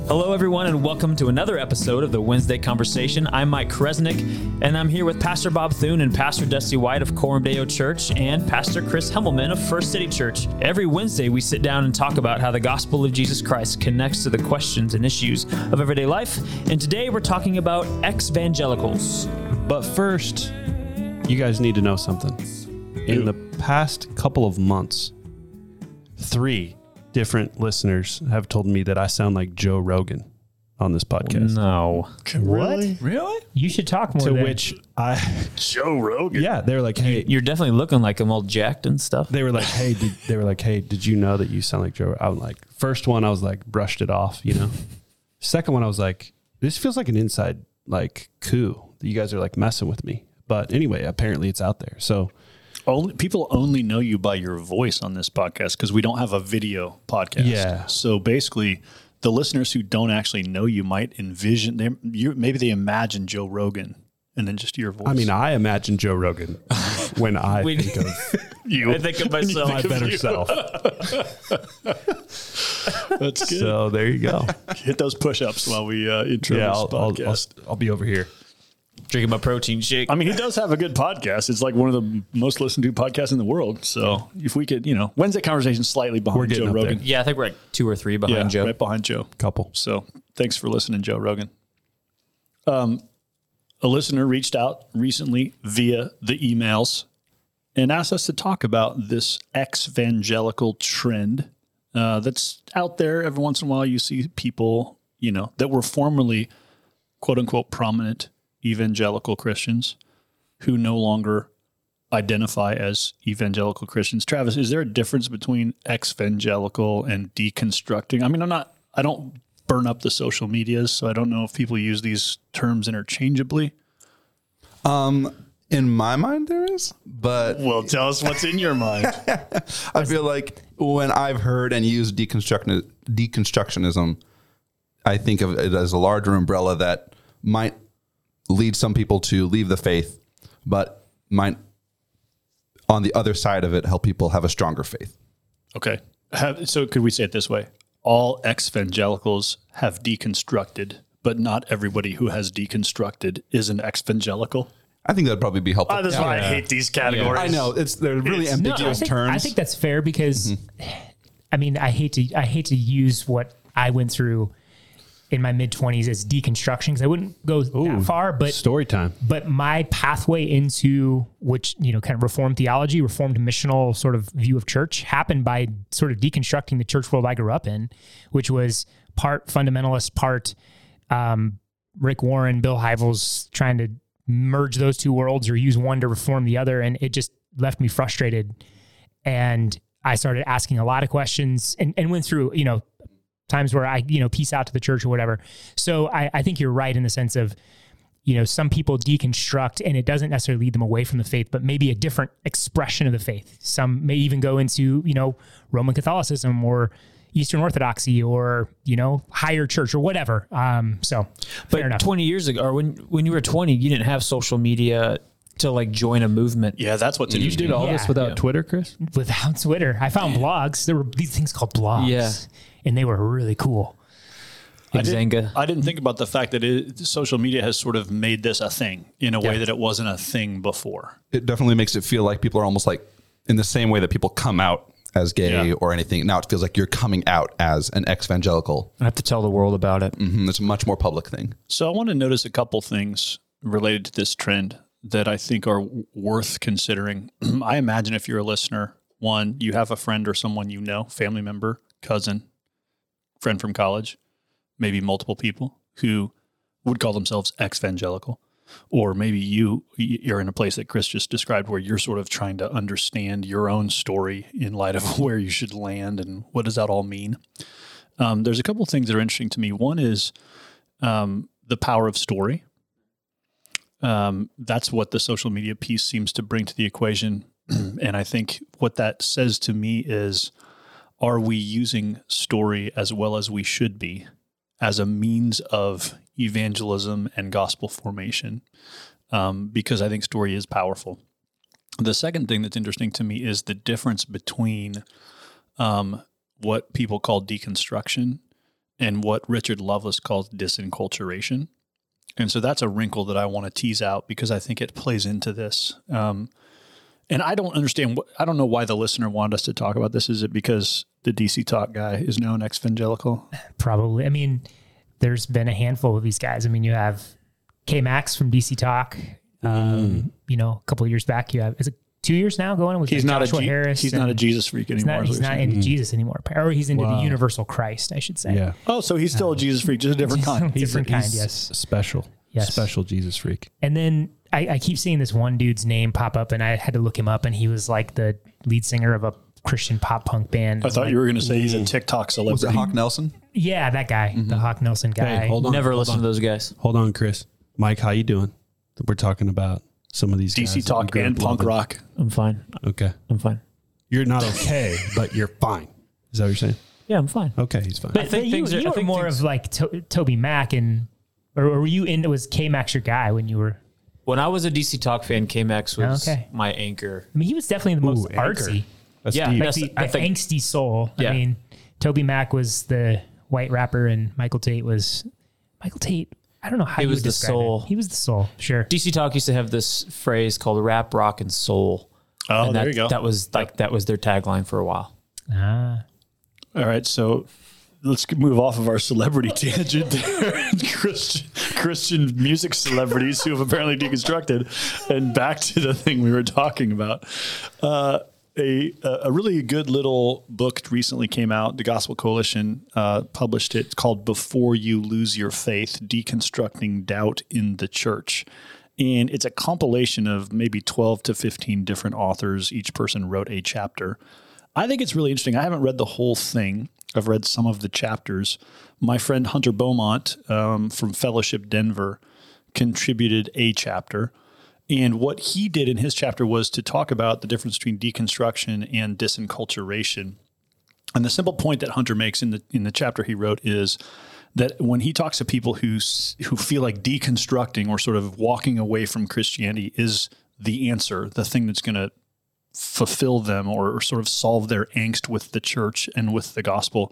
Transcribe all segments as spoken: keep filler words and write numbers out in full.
Hello, everyone, and welcome to another episode of the Wednesday Conversation. I'm Mike Kresnick, and I'm here with Pastor Bob Thune and Pastor Dusty White of Coram Deo Church and Pastor Chris Hemmelman of First City Church. Every Wednesday, we sit down and talk about how the gospel of Jesus Christ connects to the questions and issues of everyday life. And today, we're talking about ex-evangelicals. But first, you guys need to know something. In the past couple of months, three different listeners have told me that I sound like Joe Rogan on this podcast. No. Really? Really? You should talk more. To then. which I, Joe Rogan. yeah, they were like, hey, You're definitely looking like him all jacked and stuff. they were like, hey, did, they were like, hey, did you know that you sound like Joe? I'm like, first one, I was like, brushed it off, you know. Second one, I was like, this feels like an inside like coup. You guys are like messing with me. But anyway, apparently it's out there. So. Only, people only know you by your voice on this podcast because we don't have a video podcast. Yeah. So basically, the listeners who don't actually know you might envision them. You, maybe they imagine Joe Rogan and then just your voice. I mean, I imagine Joe Rogan when I We- think of you. I think of myself. my better self. That's good. So there you go. Hit those push-ups while we uh, intro Yeah, this I'll, I'll, I'll, podcast. I'll be over here. Drinking my protein shake. I mean, he does have a good podcast. It's like one of the most listened to podcasts in the world. So if we could, you know, Wednesday Conversation slightly behind We're getting Joe up Rogan. there. Yeah, I think we're like two or three behind Yeah, Joe. right behind Joe. Couple. So thanks for listening, Joe Rogan. Um, a listener reached out recently via the emails and asked us to talk about this ex-evangelical trend uh, that's out there. Every once in a while, you see people, you know, that were formerly quote unquote prominent evangelical Christians who no longer identify as evangelical Christians. Travis, is there a difference between ex-evangelical and deconstructing? I mean, I'm not, I don't burn up the social medias, so I don't know if people use these terms interchangeably. Um, in my mind, there is, but Well, tell us what's in your mind. I feel like when I've heard and used deconstruction, deconstructionism, I think of it as a larger umbrella that might lead some people to leave the faith, but might, on the other side of it, help people have a stronger faith. Okay. Have, so could we say it this way? All ex-evangelicals have deconstructed, but not everybody who has deconstructed is an ex-evangelical. I think that'd probably be helpful. Oh, that's why I hate these categories. I know it's they're really It's- No, ambiguous I think, terms. I think that's fair because, I mean, I hate to I hate to use what I went through in my mid twenties as deconstruction because I wouldn't go that far, but Story time. but my pathway into which, you know, kind of Reformed theology, Reformed missional sort of view of church happened by sort of deconstructing the church world I grew up in, which was part fundamentalist, part um, Rick Warren, Bill Hybels trying to merge those two worlds or use one to reform the other. And it just left me frustrated. And I started asking a lot of questions and, and went through, you know, times where I, you know, peace out to the church or whatever. So I, I think you're right in the sense of, you know, some people deconstruct and it doesn't necessarily lead them away from the faith, but maybe a different expression of the faith. Some may even go into, you know, Roman Catholicism or Eastern Orthodoxy or, you know, higher church or whatever. Um, so But fair enough. twenty years ago, or when when you were twenty, you didn't have social media to like join a movement. Yeah, that's what's You interesting. did all Yeah. this without Yeah. Twitter, Chris? Without Twitter, I found blogs. There were these things called blogs. Yeah. And they were really cool. I didn't, Xanga. I didn't think about the fact that it, social media has sort of made this a thing in a way Yeah. that it wasn't a thing before. it definitely makes it feel like people are almost like in the same way that people come out as gay Yeah. or anything. Now it feels like you're coming out as an ex-evangelical. I have to tell the world about it. Mhm, it's a much more public thing. So I want to notice a couple things related to this trend that I think are w- worth considering. I imagine if you're a listener, one, you have a friend or someone you know, family member, cousin, friend from college, maybe multiple people who would call themselves ex-evangelical. Or maybe you, you're in a place that Chris just described where you're sort of trying to understand your own story in light of where you should land and what does that all mean. Um, there's a couple of things that are interesting to me. One is um, the power of story. Um, that's what the social media piece seems to bring to the equation. And I think what that says to me is, are we using story as well as we should be as a means of evangelism and gospel formation? Um, because I think story is powerful. The second thing that's interesting to me is the difference between um, what people call deconstruction and what Richard Lovelace calls disenculturation. And so that's a wrinkle that I want to tease out because I think it plays into this. Um, and I don't understand, what, I don't know why the listener wanted us to talk about this. Is it because the D C Talk guy is now an ex-evangelical? Probably. I mean, there's been a handful of these guys. I mean, you have K-Max from D C Talk. Um, mm. You know, a couple of years back, you have, is it two years now going with he's not Joshua a G- Harris? He's not a Jesus freak anymore. He's not, he's not into mm. Jesus anymore. Or he's into wow. the universal Christ, I should say. Yeah. Oh, so he's still um, a Jesus freak, just a different kind. different kind, he's yes. Special. Yes. Special Jesus freak. And then I, I keep seeing this one dude's name pop up, and I had to look him up, and he was like the lead singer of a Christian pop punk band. I thought like, you were going to say he's a TikTok celebrity. Was it Hawk Nelson? Yeah, that guy, mm-hmm. the Hawk Nelson guy. Hey, hold on. Never hold listened on. to those guys. Hold on, Chris. Mike, how you doing? We're talking about some of these D C guys Talk and punk rock. I'm fine. Okay. I'm fine. You're not okay, but you're fine. Is that what you're saying? Yeah, I'm fine. Okay, he's fine. But, I think but things you, are, you I were think more things, of like to, Toby Mac, and or, or were you into, was K-Max your guy when you were? when I was a D C Talk fan, K-Max was okay. my anchor. I mean, he was definitely the most Ooh, artsy. That's Yeah, deep. Like the, I the think- angsty soul. Yeah. I mean, Toby Mac was the white rapper, and Michael Tate was Michael Tate. I don't know how He you was would the describe soul. It. He was the soul. Sure. D C Talk used to have this phrase called rap, rock, and soul. Oh, and there that, you go. That was like that was their tagline for a while. Ah. All right, so let's move off of our celebrity tangent there. Christian, Christian music celebrities who have apparently deconstructed, and back to the thing we were talking about. Uh, a a really good little book recently came out. The Gospel Coalition uh, published it. It's called "Before You Lose Your Faith: Deconstructing Doubt in the Church." And it's a compilation of maybe twelve to fifteen different authors. Each person wrote a chapter. I think it's really interesting. I haven't read the whole thing. I've read some of the chapters. My friend Hunter Beaumont um, from Fellowship Denver contributed a chapter. And what he did in his chapter was to talk about the difference between deconstruction and disenculturation. And the simple point that Hunter makes in the in the chapter he wrote is that when he talks to people who who feel like deconstructing or sort of walking away from Christianity is the answer, the thing that's going to fulfill them or, or sort of solve their angst with the church and with the gospel,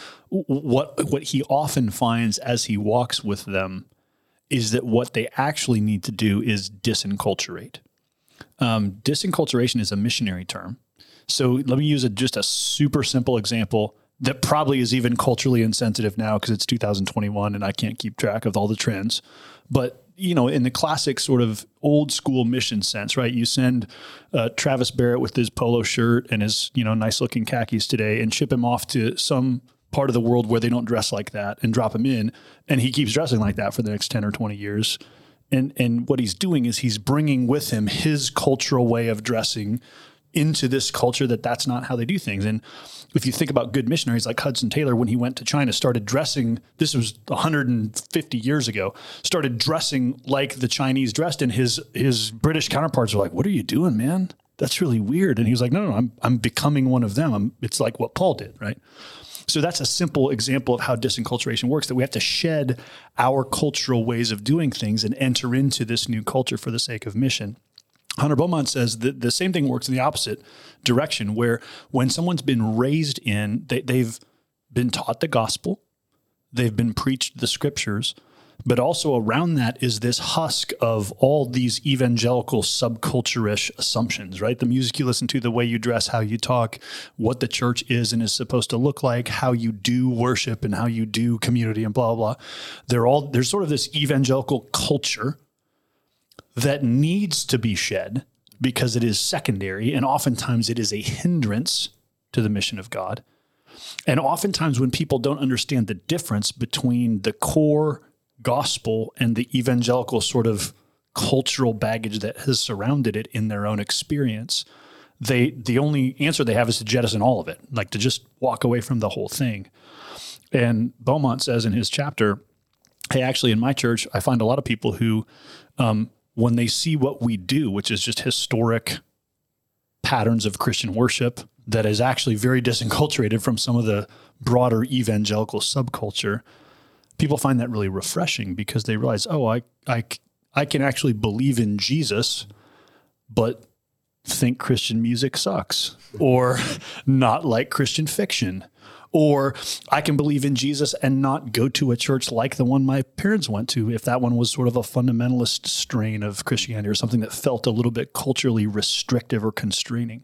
what what he often finds as he walks with them is that what they actually need to do is disenculturate. Um, disenculturation is a missionary term. So let me use a, just a super simple example that probably is even culturally insensitive now because it's two thousand twenty-one and I can't keep track of all the trends. But, you know, in the classic sort of old school mission sense, right? You send uh, Travis Barrett with his polo shirt and his, you know, nice looking khakis today and ship him off to some part of the world where they don't dress like that and drop him in. And he keeps dressing like that for the next ten or twenty years. And, and what he's doing is he's bringing with him his cultural way of dressing into this culture that that's not how they do things. And if you think about good missionaries like Hudson Taylor, when he went to China, started dressing, this was one hundred fifty years ago, started dressing like the Chinese dressed, and his his British counterparts were like, "What are you doing, man? That's really weird." And he was like, no, no, I'm I'm becoming one of them. I'm, it's like what Paul did, right? So that's a simple example of how disenculturation works, that we have to shed our cultural ways of doing things and enter into this new culture for the sake of mission. Hunter Beaumont says that the same thing works in the opposite direction, where when someone's been raised in, they, they've been taught the gospel, they've been preached the scriptures, but also around that is this husk of all these evangelical subculture-ish assumptions, right? The music you listen to, the way you dress, how you talk, what the church is and is supposed to look like, how you do worship and how you do community and blah, blah, blah. They're all, there's sort of this evangelical culture that needs to be shed because it is secondary, and oftentimes it is a hindrance to the mission of God. And oftentimes when people don't understand the difference between the core gospel and the evangelical sort of cultural baggage that has surrounded it in their own experience, they the only answer they have is to jettison all of it, like to just walk away from the whole thing. And Beaumont says in his chapter, hey, actually in my church, I find a lot of people who, um, when they see what we do, which is just historic patterns of Christian worship that is actually very disenculturated from some of the broader evangelical subculture, people find that really refreshing because they realize, oh, I, I, I can actually believe in Jesus, but think Christian music sucks, or not like Christian fiction, Or I can believe in Jesus and not go to a church like the one my parents went to, if that one was sort of a fundamentalist strain of Christianity or something that felt a little bit culturally restrictive or constraining.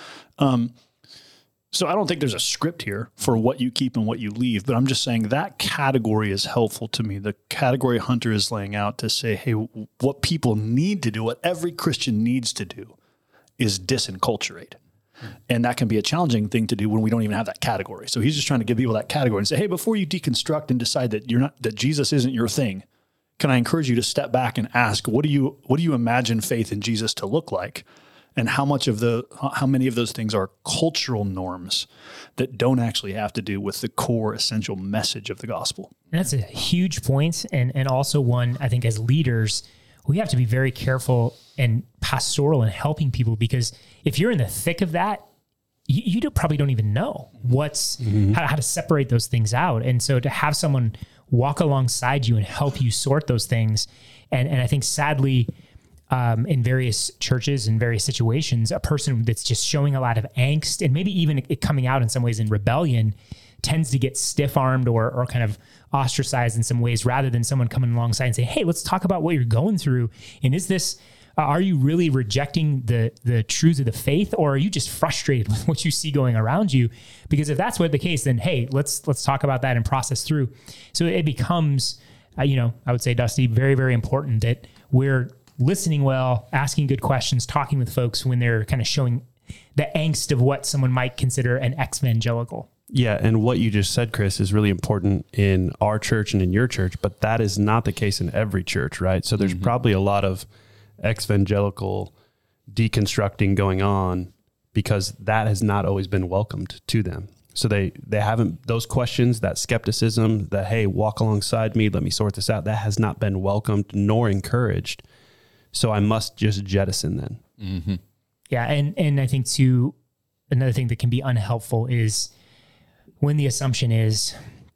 Um, so I don't think there's a script here for what you keep and what you leave, but I'm just saying that category is helpful to me. The category Hunter is laying out to say, hey, what people need to do, what every Christian needs to do is disenculturate. And that can be a challenging thing to do when we don't even have that category. So he's just trying to give people that category and say, hey, before you deconstruct and decide that you're not, that Jesus isn't your thing, can I encourage you to step back and ask, what do you, what do you imagine faith in Jesus to look like? And how much of the, how many of those things are cultural norms that don't actually have to do with the core essential message of the gospel? And that's a huge point, and and also one, I think, as leaders, we have to be very careful and pastoral in helping people, because if you're in the thick of that, you, you don't, probably don't even know what's mm-hmm. how, how to separate those things out. And so to have someone walk alongside you and help you sort those things, and and I think sadly, Um, in various churches and various situations, a person that's just showing a lot of angst and maybe even it coming out in some ways in rebellion tends to get stiff-armed or or kind of ostracized in some ways, rather than someone coming alongside and say, hey, let's talk about what you're going through. And is this, uh, are you really rejecting the the truths of the faith, or are you just frustrated with what you see going around you? Because if that's what the case, then hey, let's let's talk about that and process through. So it becomes, uh, you know, I would say, Dusty, very, very important that we're listening well, asking good questions, talking with folks when they're kind of showing the angst of what someone might consider an ex-evangelical. Yeah, and what you just said, Chris, is really important in our church and in your church, but that is not the case in every church, right? So there's mm-hmm. probably a lot of ex-evangelical deconstructing going on because that has not always been welcomed to them. So they, they haven't, those questions, that skepticism, that, hey, walk alongside me, let me sort this out, that has not been welcomed nor encouraged. So I must just jettison then. Mm-hmm. Yeah. And, and I think too, another thing that can be unhelpful is when the assumption is,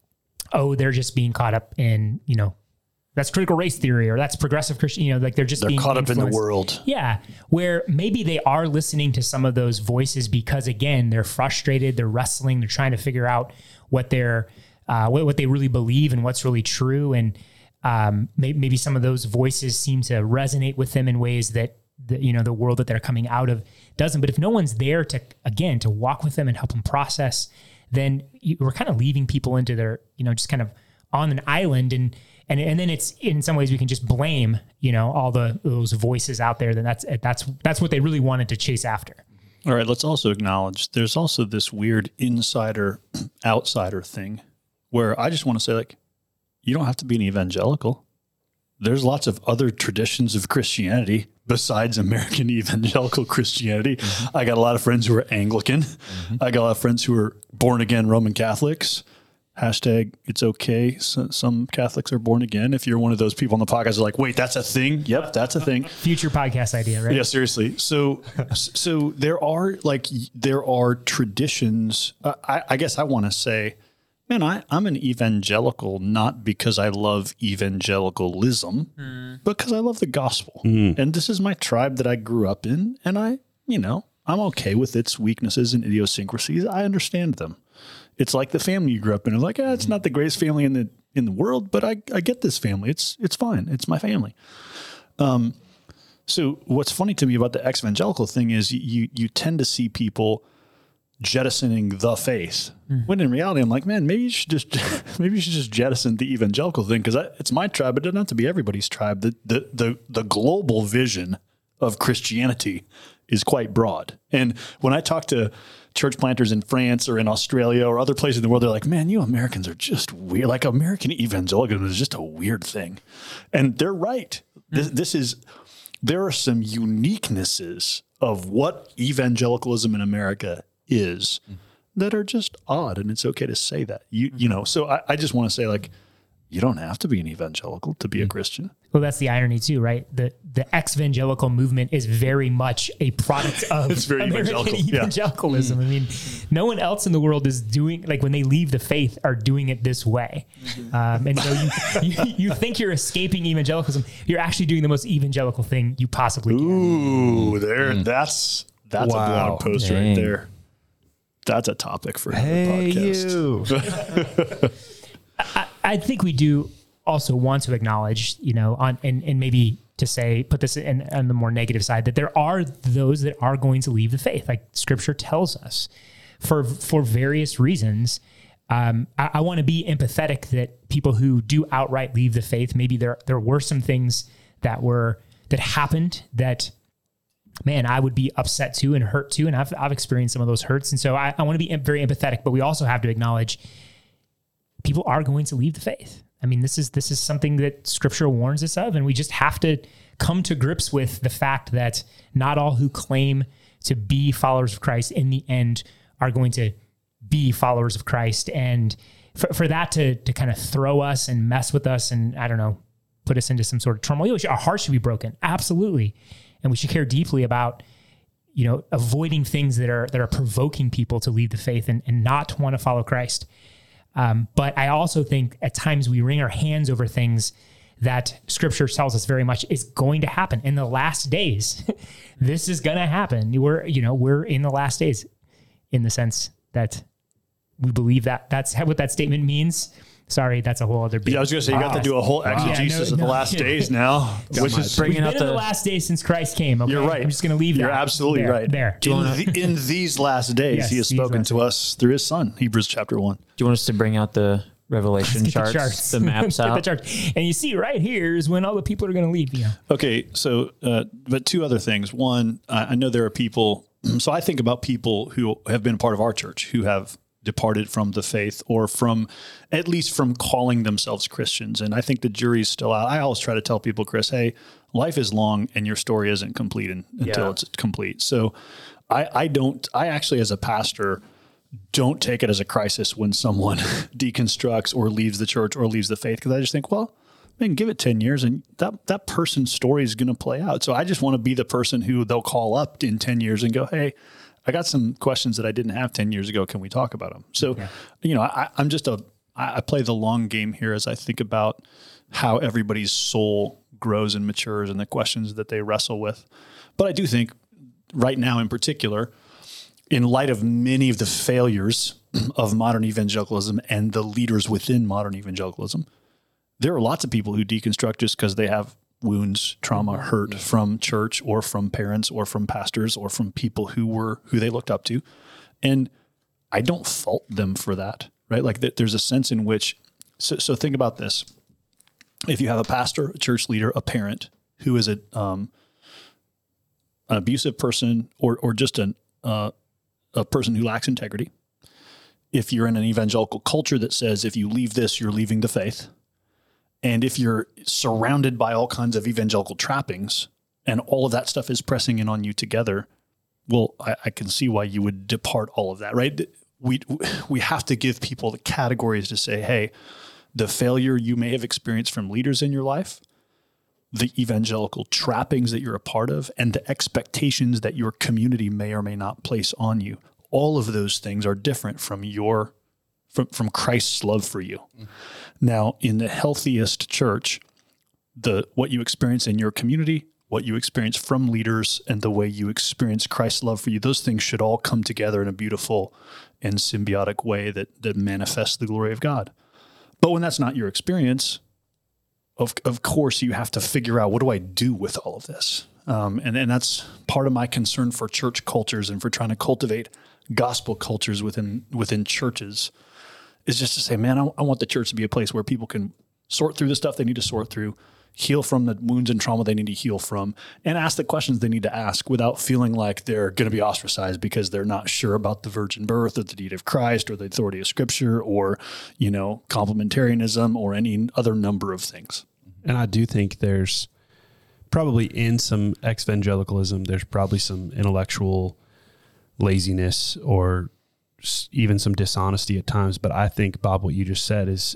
oh, they're just being caught up in, you know, that's critical race theory or that's progressive Christian, you know, like they're just they're being caught influenced. up in the world. Yeah. Where maybe they are listening to some of those voices because again, they're frustrated, they're wrestling, they're trying to figure out what they're, uh, what, what they really believe and what's really true. And, Um, maybe, maybe some of those voices seem to resonate with them in ways that the, you know, the world that they're coming out of doesn't. But if no one's there to, again, to walk with them and help them process, then you, we're kind of leaving people into their, you know, just kind of on an island. And, and, and then it's in some ways we can just blame, you know, all the, those voices out there. Then that's, that's, that's what they really wanted to chase after. All right. Let's also acknowledge there's also this weird insider outsider thing where I just want to say, like, you don't have to be an evangelical. There's lots of other traditions of Christianity besides American evangelical Christianity. Mm-hmm. I got a lot of friends who are Anglican. Mm-hmm. I got a lot of friends who are born again Roman Catholics. Hashtag it's okay. So, some Catholics are born again. If you're one of those people on the podcast who are like, wait, that's a thing? Yep, that's a thing. Future podcast idea, right? Yeah, seriously. So, so there are like, there are traditions. Uh, I, I guess I want to say, man, I, I'm an evangelical, not because I love evangelicalism, mm. but because I love the gospel. Mm. And this is my tribe that I grew up in. And I, you know, I'm okay with its weaknesses and idiosyncrasies. I understand them. It's like the family you grew up in. It's like, ah, it's not the greatest family in the in the world, but I, I get this family. It's it's fine. It's my family. Um, so what's funny to me about the ex-evangelical thing is you you tend to see people jettisoning the faith. Mm. When in reality, I'm like, man, maybe you should just, maybe you should just jettison the evangelical thing. Cause I, it's my tribe, but it doesn't have to be everybody's tribe. The, the, the, the global vision of Christianity is quite broad. And when I talk to church planters in France or in Australia or other places in the world, they're like, man, you Americans are just weird. Like American evangelicalism is just a weird thing. And they're right. Mm. This, this is, there are some uniquenesses of what evangelicalism in America is that are just odd, and it's okay to say that. You you know, so I, I just want to say, like, you don't have to be an evangelical to be a Christian. Well, that's the irony too, right? The the ex-evangelical movement is very much a product of it's very American evangelical. evangelicalism. Yeah. I mean, no one else in the world is doing, like when they leave the faith, are doing it this way. Um, and so you, you you think you're escaping evangelicalism, you're actually doing the most evangelical thing you possibly can. Ooh, there, mm. that's that's wow. a blog post Dang. right there. That's a topic for another Hey, podcast. you. I, I think we do also want to acknowledge, you know, on and, and maybe to say, put this in on the more negative side, that there are those that are going to leave the faith, like Scripture tells us, for for various reasons. Um, I, I want to be empathetic that people who do outright leave the faith, maybe there there were some things that were that happened that, man, I would be upset too and hurt too, and I've I've experienced some of those hurts, and so I, I want to be very empathetic, but we also have to acknowledge people are going to leave the faith. I mean, this is this is something that Scripture warns us of, and we just have to come to grips with the fact that not all who claim to be followers of Christ in the end are going to be followers of Christ. And for, for that to to kind of throw us and mess with us and, I don't know, put us into some sort of turmoil, our hearts should be broken. Absolutely. And we should care deeply about, you know, avoiding things that are that are provoking people to leave the faith and, and not want to follow Christ. Um, but I also think at times we wring our hands over things that Scripture tells us very much is going to happen in the last days. This is going to happen. We're, you know, we're in the last days in the sense that we believe that that's what that statement means. Sorry, that's a whole other big. Yeah, I was going to say, you got to do a whole exegesis yeah, no, of the no, last yeah. days now, which is bringing We've out been in the, the last days since Christ came. Okay? You're right. I'm just going to leave that. You're absolutely there, right. There. In, the, in these last days, Yes, he has these spoken last to days. us through his son, Hebrews chapter one. Do you want us to bring out the Revelation Get charts, the charts, the maps Get out? the charts. And you see right here is when all the people are going to leave. Yeah. Okay, so, uh, but two other things. One, I, I know there are people, so I think about people who have been part of our church who have departed from the faith or from, at least from calling themselves Christians. And I think the jury's still out. I always try to tell people, Chris, hey, life is long and your story isn't complete in, until Yeah. it's complete. So I, I don't, I actually, as a pastor, don't take it as a crisis when someone deconstructs or leaves the church or leaves the faith. Cause I just think, well, man, give it ten years and that, that person's story is going to play out. So I just want to be the person who they'll call up in ten years and go, hey, I got some questions that I didn't have ten years ago. Can we talk about them? So, yeah. you know, I, I'm just a, I play the long game here as I think about how everybody's soul grows and matures and the questions that they wrestle with. But I do think right now in particular, in light of many of the failures of modern evangelicalism and the leaders within modern evangelicalism, there are lots of people who deconstruct just because they have wounds, trauma, hurt from church or from parents or from pastors or from people who were, who they looked up to. And I don't fault them for that, right? Like th- there's a sense in which, so, so think about this. If you have a pastor, a church leader, a parent who is a, um, an abusive person or, or just an, uh, a person who lacks integrity, if you're in an evangelical culture that says, if you leave this, you're leaving the faith, and if you're surrounded by all kinds of evangelical trappings and all of that stuff is pressing in on you together, well, I, I can see why you would depart all of that, right? We, we have to give people the categories to say, hey, the failure you may have experienced from leaders in your life, the evangelical trappings that you're a part of, and the expectations that your community may or may not place on you. All of those things are different from your, from, from Christ's love for you. Mm-hmm. Now, in the healthiest church, the what you experience in your community, what you experience from leaders, and the way you experience Christ's love for you, those things should all come together in a beautiful and symbiotic way that that manifests the glory of God. But when that's not your experience, of of course you have to figure out, what do I do with all of this? Um, and, and that's part of my concern for church cultures and for trying to cultivate gospel cultures within within churches, is just to say, man, I, I want the church to be a place where people can sort through the stuff they need to sort through, heal from the wounds and trauma they need to heal from, and ask the questions they need to ask without feeling like they're going to be ostracized because they're not sure about the virgin birth or the deity of Christ or the authority of Scripture or, you know, complementarianism or any other number of things. And I do think there's probably in some evangelicalism, there's probably some intellectual laziness or even some dishonesty at times. But I think, Bob, what you just said is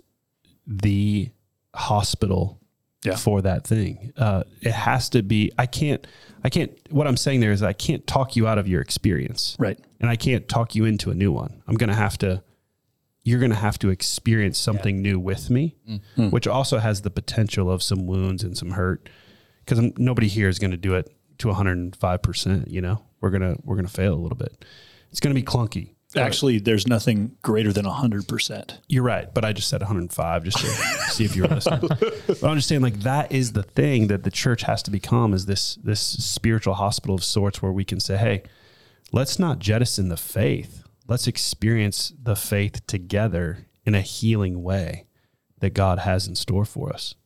the hospital yeah. for that thing. Uh, it has to be, I can't, I can't, what I'm saying there is I can't talk you out of your experience. Right. And I can't talk you into a new one. I'm going to have to, you're going to have to experience something yeah. new with me, mm-hmm. which also has the potential of some wounds and some hurt, because nobody here is going to do it to one hundred five percent. You know, we're going to, we're going to fail a little bit. It's going to be clunky. Actually, there's nothing greater than one hundred percent. You're right, but I just said one hundred five just to see if you were listening. But I'm just saying, like, that is the thing that the church has to become, is this this spiritual hospital of sorts where we can say, hey, let's not jettison the faith. Let's experience the faith together in a healing way that God has in store for us.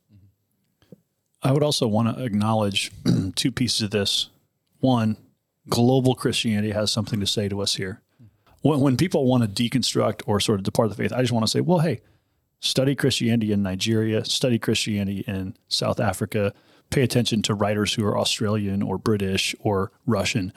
I would also want to acknowledge two pieces of this. One, global Christianity has something to say to us here. When, when people want to deconstruct or sort of depart the faith, I just want to say, well, hey, study Christianity in Nigeria, study Christianity in South Africa, pay attention to writers who are Australian or British or Russian.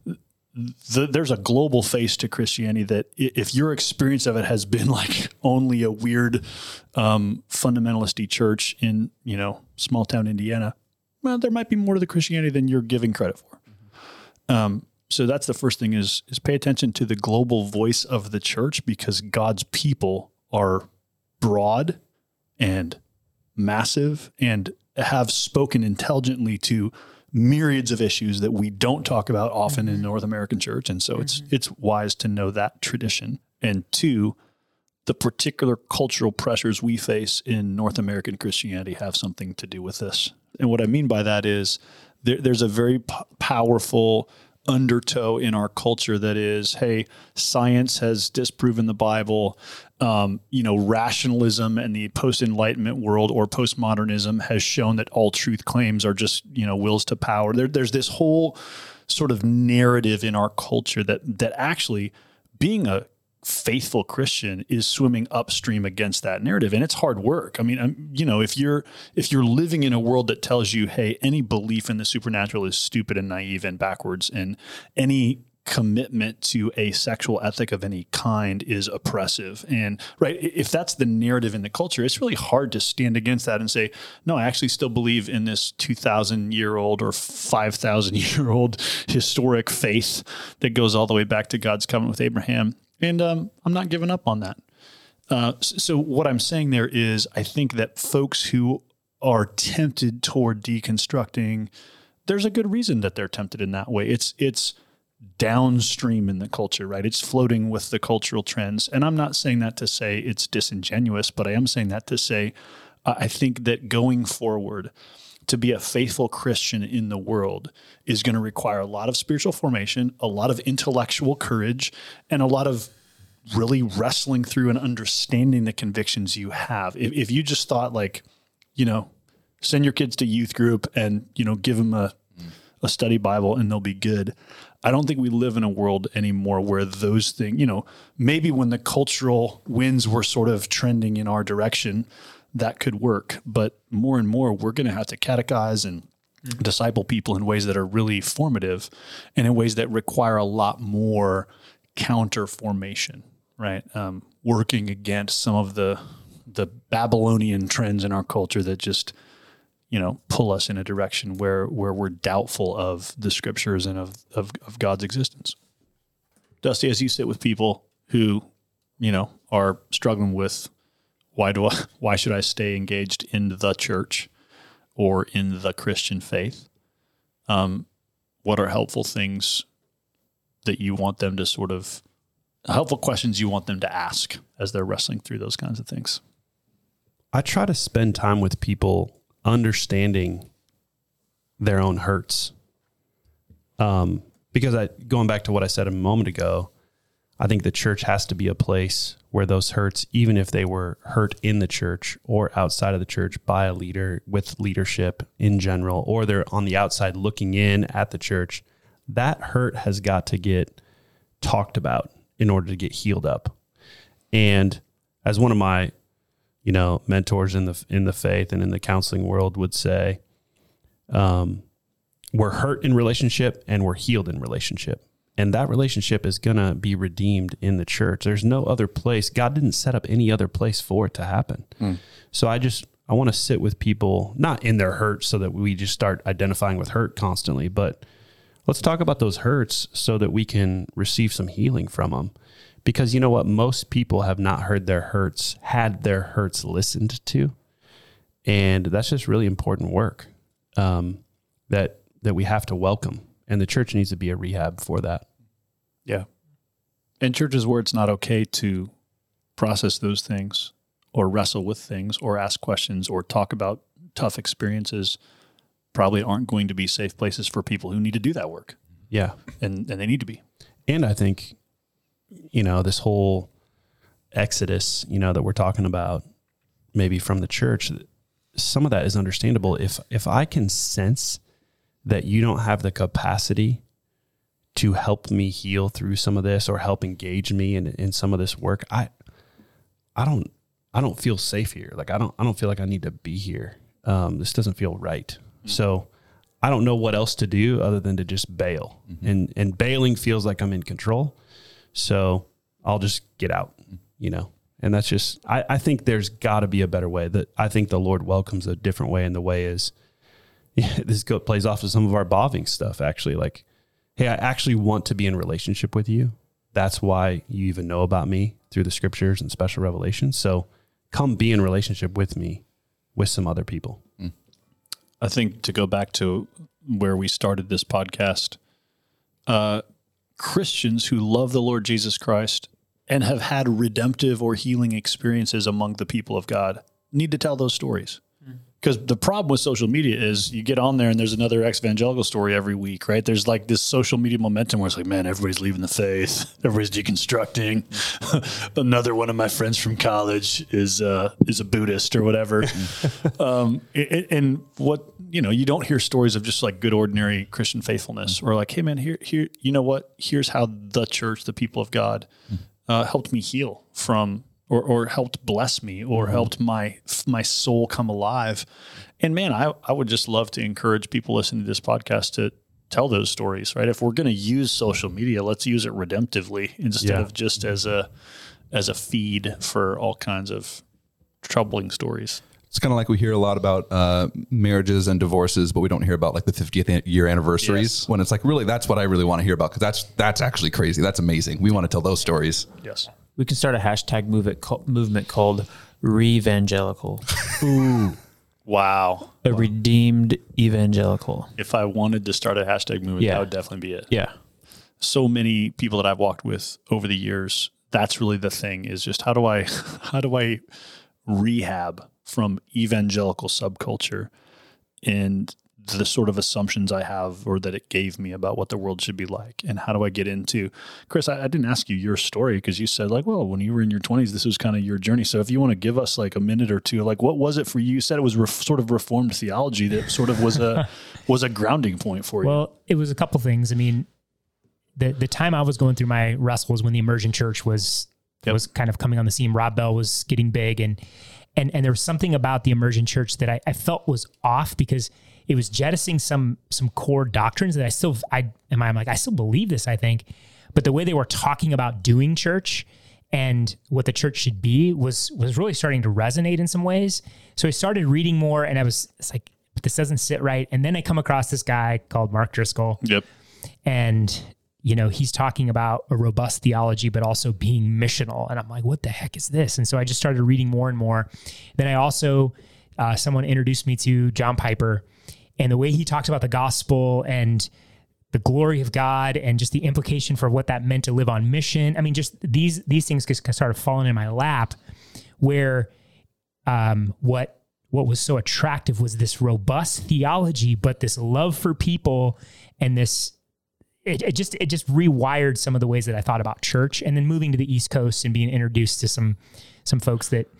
The, there's a global face to Christianity that if your experience of it has been like only a weird um, fundamentalist church in, you know, small town Indiana, well, there might be more to the Christianity than you're giving credit for. Mm-hmm. Um, so that's the first thing is, is pay attention to the global voice of the church, because God's people are broad and massive and have spoken intelligently to myriads of issues that we don't talk about often mm-hmm. in North American church. And so mm-hmm. it's, it's wise to know that tradition. And two, the particular cultural pressures we face in North American Christianity have something to do with this. And what I mean by that is there, there's a very p- powerful undertow in our culture that is, hey, science has disproven the Bible. Um, you know, rationalism and the post-Enlightenment world or postmodernism has shown that all truth claims are just, you know, wills to power. There, there's this whole sort of narrative in our culture that that actually being a faithful Christian is swimming upstream against that narrative. And it's hard work. I mean, I'm, you know, if you're, if you're living in a world that tells you, hey, any belief in the supernatural is stupid and naive and backwards, and any commitment to a sexual ethic of any kind is oppressive. And right, if that's the narrative in the culture, it's really hard to stand against that and say, no, I actually still believe in this two thousand year old or five thousand year old historic faith that goes all the way back to God's covenant with Abraham. And um, I'm not giving up on that. Uh, so what I'm saying there is, I think that folks who are tempted toward deconstructing, there's a good reason that they're tempted in that way. It's it's downstream in the culture, right? It's floating with the cultural trends. And I'm not saying that to say it's disingenuous, but I am saying that to say, uh, I think that going forward, to be a faithful Christian in the world is going to require a lot of spiritual formation, a lot of intellectual courage, and a lot of really wrestling through and understanding the convictions you have. If, if you just thought like, you know, send your kids to youth group and, you know, give them a, a study Bible and they'll be good. I don't think we live in a world anymore where those things, you know, maybe when the cultural winds were sort of trending in our direction, that could work. But more and more, we're going to have to catechize and mm-hmm. disciple people in ways that are really formative and in ways that require a lot more counter formation, right? Um, working against some of the the Babylonian trends in our culture that just, you know, pull us in a direction where where we're doubtful of the scriptures and of, of, of God's existence. Dusty, as you sit with people who, you know, are struggling with Why do I, why should I stay engaged in the church or in the Christian faith? Um, what are helpful things that you want them to sort of, helpful questions you want them to ask as they're wrestling through those kinds of things? I try to spend time with people understanding their own hurts. Um, because I, going back to what I said a moment ago, I think the church has to be a place where those hurts, even if they were hurt in the church or outside of the church by a leader with leadership in general, or they're on the outside looking in at the church, that hurt has got to get talked about in order to get healed up. And as one of my, you know, mentors in the in the faith and in the counseling world would say, um, we're hurt in relationship and we're healed in relationship. And that relationship is going to be redeemed in the church. There's no other place. God didn't set up any other place for it to happen. Mm. So I just, I want to sit with people, not in their hurt so that we just start identifying with hurt constantly, but let's talk about those hurts so that we can receive some healing from them. Because you know what? Most people have not heard their hurts, had their hurts listened to. And that's just really important work um, that, that we have to welcome. And the church needs to be a rehab for that. Yeah. And churches where it's not okay to process those things or wrestle with things or ask questions or talk about tough experiences probably aren't going to be safe places for people who need to do that work. Yeah. And and they need to be. And I think, you know, this whole exodus, you know, that we're talking about maybe from the church, some of that is understandable. If, if I can sense that you don't have the capacity to help me heal through some of this or help engage me in, in some of this work, I, I don't, I don't feel safe here. Like, I don't, I don't feel like I need to be here. Um, this doesn't feel right. Mm-hmm. So I don't know what else to do other than to just bail. Mm-hmm. And, and bailing feels like I'm in control. So I'll just get out, you know, and that's just, I, I think there's gotta be a better way. That I think the Lord welcomes a different way. And the way is, yeah, this go, plays off of some of our Boving stuff, actually. Like, hey, I actually want to be in relationship with you. That's why you even know about me through the scriptures and special revelations. So come be in relationship with me with some other people. Mm. I think to go back to where we started this podcast, uh, Christians who love the Lord Jesus Christ and have had redemptive or healing experiences among the people of God need to tell those stories. Because the problem with social media is you get on there and there's another ex-evangelical story every week, right? There's like this social media momentum where it's like, man, everybody's leaving the faith. Everybody's deconstructing. Another one of my friends from college is uh, is a Buddhist or whatever. um, and, and what, you know, you don't hear stories of just like good, ordinary Christian faithfulness or like, hey, man, here, here, you know what? Here's how the church, the people of God, uh, helped me heal from Or, or helped bless me, or mm-hmm. helped my my soul come alive. And man, I, I would just love to encourage people listening to this podcast to tell those stories, right? If we're going to use social media, let's use it redemptively instead yeah. of just as a as a feed for all kinds of troubling stories. It's kind of like we hear a lot about uh, marriages and divorces, but we don't hear about like the fiftieth year anniversaries. Yes. When it's like, really, that's what I really want to hear about, because that's that's actually crazy. That's amazing. We want to tell those stories. Yes. We can start a hashtag movement movement called Re-Evangelical. Ooh. Wow. A redeemed evangelical. If I wanted to start a hashtag movement, yeah. that would definitely be it. Yeah. So many people that I've walked with over the years, that's really the thing, is just how do I how do I rehab from evangelical subculture and the sort of assumptions I have or that it gave me about what the world should be like, and how do I get into, Chris, I, I didn't ask you your story because you said like, well, when you were in your twenties, this was kind of your journey. So if you want to give us like a minute or two, like what was it for you? You said it was ref, sort of Reformed theology that sort of was a, was a grounding point for you. Well, it was a couple things. I mean, the, the time I was going through my wrestle was when the Immersion Church was, yep. was kind of coming on the scene. Rob Bell was getting big, and, and, and there was something about the Immersion Church that I, I felt was off, because it was jettisoning some some core doctrines that I still, I am I'm like, I still believe this, I think. But the way they were talking about doing church and what the church should be was was really starting to resonate in some ways. So I started reading more, and I was it's like, this doesn't sit right. And then I come across this guy called Mark Driscoll. Yep. And, you know, he's talking about a robust theology, but also being missional. And I'm like, what the heck is this? And so I just started reading more and more. Then I also, uh, someone introduced me to John Piper, and the way he talks about the gospel and the glory of God and just the implication for what that meant to live on mission. I mean, just these these things just started falling in my lap, where um, what what was so attractive was this robust theology, but this love for people, and this it, it just it just rewired some of the ways that I thought about church. And then moving to the East Coast and being introduced to some some folks that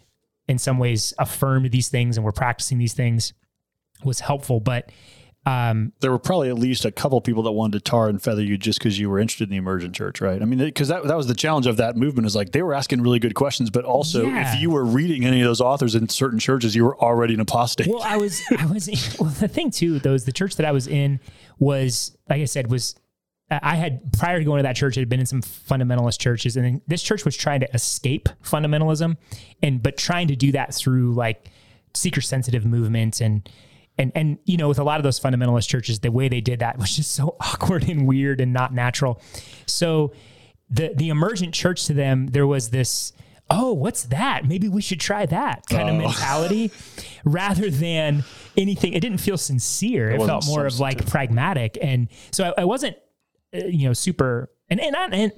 in some ways affirmed these things and were practicing these things was helpful. But um, there were probably at least a couple people that wanted to tar and feather you just because you were interested in the Emergent Church, right? I mean, because that, that was the challenge of that movement, is like they were asking really good questions, but also yeah. if you were reading any of those authors in certain churches, you were already an apostate. Well, I was, I was, well, the thing too, though, is the church that I was in was, like I said, was, I had, prior to going to that church, I had been in some fundamentalist churches, and then this church was trying to escape fundamentalism, and, but trying to do that through like seeker sensitive movement and, And, and, you know, with a lot of those fundamentalist churches, the way they did that was just so awkward and weird and not natural. So the, the Emergent Church to them, there was this, oh, what's that? Maybe we should try that kind oh. of mentality rather than anything. It didn't feel sincere. It, it felt more of like pragmatic. And so I, I wasn't, uh, you know, super, and, and, I, and, and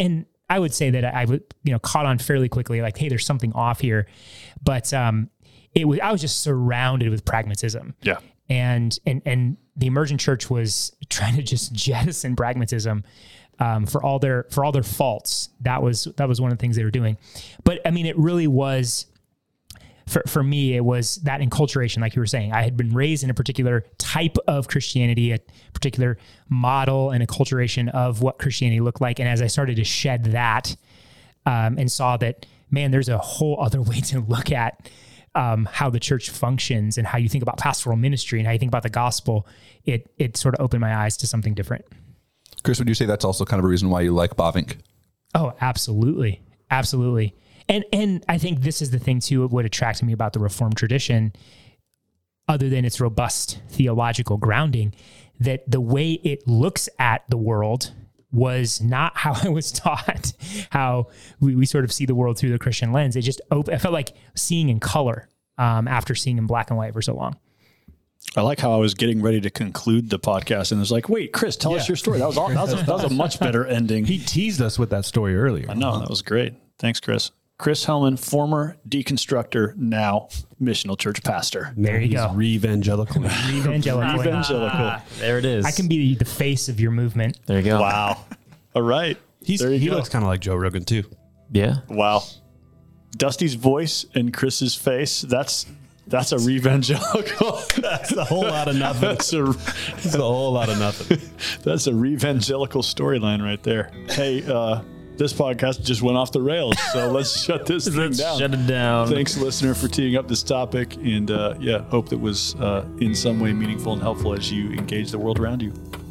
I would say that I would, you know, caught on fairly quickly, like, hey, there's something off here. But um, it was, I was just surrounded with pragmatism. Yeah. And, and, and the emergent church was trying to just jettison pragmatism um, for all their, for all their faults. That was, that was one of the things they were doing. But I mean, it really was, for, for me, it was that enculturation, like you were saying. I had been raised in a particular type of Christianity, a particular model and acculturation of what Christianity looked like. And as I started to shed that um, and saw that, man, there's a whole other way to look at um, how the church functions and how you think about pastoral ministry and how you think about the gospel, it it sort of opened my eyes to something different. Chris, would you say that's also kind of a reason why you like Bavinck? Oh, absolutely. Absolutely. And and I think this is the thing too, of what attracted me about the Reformed tradition, other than its robust theological grounding, that the way it looks at the world was not how I was taught, how we, we sort of see the world through the Christian lens. It just, op- I felt like seeing in color um, after seeing in black and white for so long. I like how I was getting ready to conclude the podcast and it was like, wait, Chris, tell Yeah. us your story. That was all, that was, a, that was a much better ending. He teased us with that story earlier. I know, that was great. Thanks, Chris. Chris Hellman, former deconstructor, now missional church pastor. There you He's go. Re-evangelical. Evangelical. Evangelical. There it is. I can be the face of your movement. There you go. Wow. All right. He's, There you he go. looks kind of like Joe Rogan too. Yeah. Wow. Dusty's voice and Chris's face, that's that's a revangelical. That's a whole lot of nothing. That's a That's a whole lot of nothing. that's a revangelical storyline right there. Hey, uh, this podcast just went off the rails, so let's shut this thing Let's down. shut it down. Thanks, listener, for teeing up this topic, and uh, yeah, hope that was uh, in some way meaningful and helpful as you engage the world around you.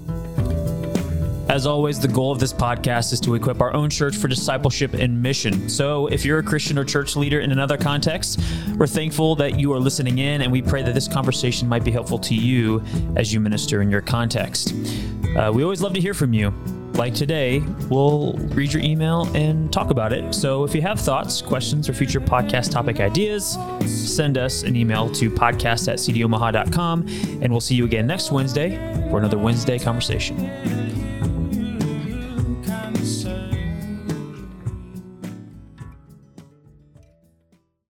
As always, the goal of this podcast is to equip our own church for discipleship and mission. So if you're a Christian or church leader in another context, we're thankful that you are listening in, and we pray that this conversation might be helpful to you as you minister in your context. Uh, we always love to hear from you. Like today, we'll read your email and talk about it. So if you have thoughts, questions, or future podcast topic ideas, send us an email to podcast at c d omaha dot com, and we'll see you again next Wednesday for another Wednesday conversation.